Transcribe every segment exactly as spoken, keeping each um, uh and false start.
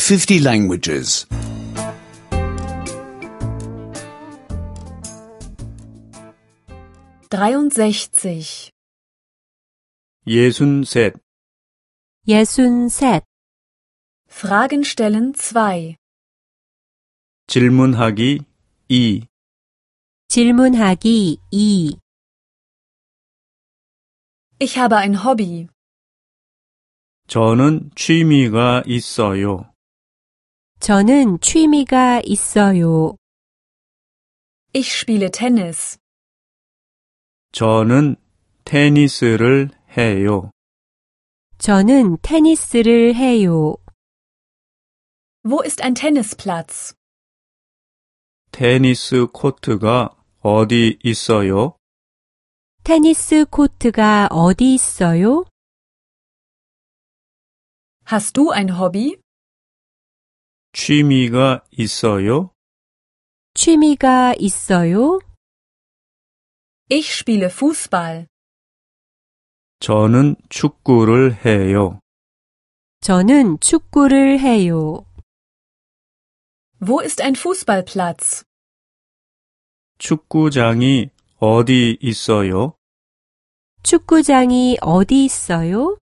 fifty languages. dreiundsechzig. 예순셋. 예순셋. Fragen stellen zwei. 질문하기 이. 질문하기 이. Ich habe ein Hobby. 저는 취미가 있어요. 저는 취미가 있어요. Ich spiele Tennis. 저는 테니스를 해요. 저는 테니스를 해요. Wo ist ein Tennisplatz? 테니스 코트가 어디 있어요? 테니스 코트가 어디 있어요? Hast du ein Hobby? 취미가 있어요? 취미가 있어요? Ich spiele Fußball. 저는 축구를 해요. 저는 축구를 해요. Wo ist ein Fußballplatz? 축구장이 어디 있어요? 축구장이 어디 있어요?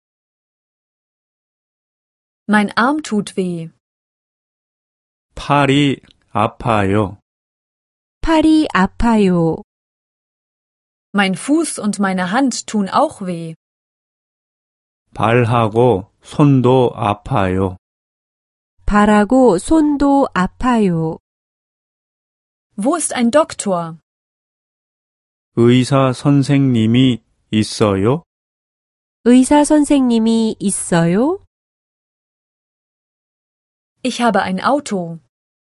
Mein Arm tut weh. 팔이 아파요. 팔이 아파요. Mein Fuß und meine Hand tun auch weh. 발하고 손도 아파요. 발하고 손도 아파요. Wo ist ein Doktor? 의사 선생님이 있어요? 의사 선생님이 있어요? Ich habe ein Auto.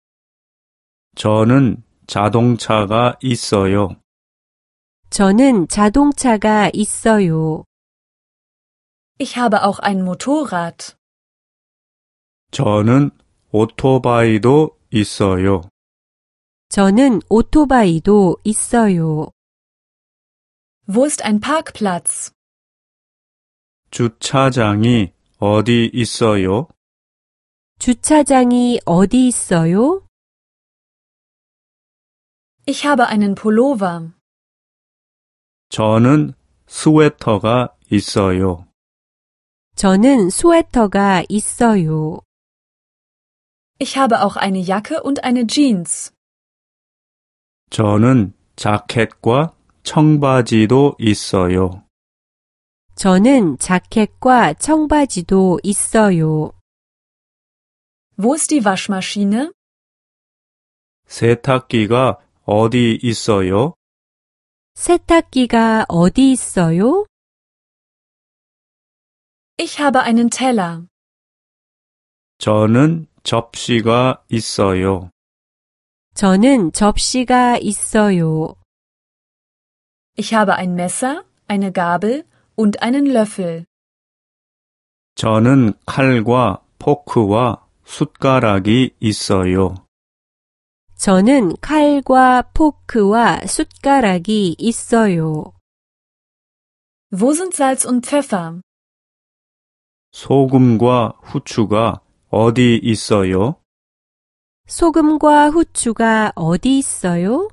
저는 자동차가 있어요. 저는 자동차가 있어요. Ich habe auch ein Motorrad. 저는 오토바이도 있어요. 저는 오토바이도 있어요. Wo ist ein Parkplatz? 주차장이 어디 있어요? 주차장이 어디 있어요? Ich habe einen Pullover. 저는 스웨터가 있어요. 저는 스웨터가 있어요. Ich habe auch eine Jacke und eine Jeans. 저는 자켓과 청바지도 있어요. 저는 자켓과 청바지도 있어요. Wo ist die Waschmaschine? 세탁기가 어디 있어요? 세탁기가 어디 있어요? Ich habe einen Teller. 저는 접시가 있어요. 저는 접시가 있어요. Ich habe ein Messer, eine Gabel und einen Löffel. 저는 칼과 포크와 숟가락이 있어요. 저는 칼과 포크와 숟가락이 있어요. Wo sind Salz und Pfeffer? 소금과 후추가 어디 있어요? 소금과 후추가 어디 있어요?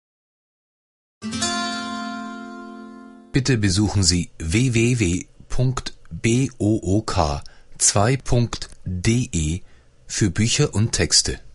Bitte besuchen Sie w w w punkt book zwei punkt de für Bücher und Texte.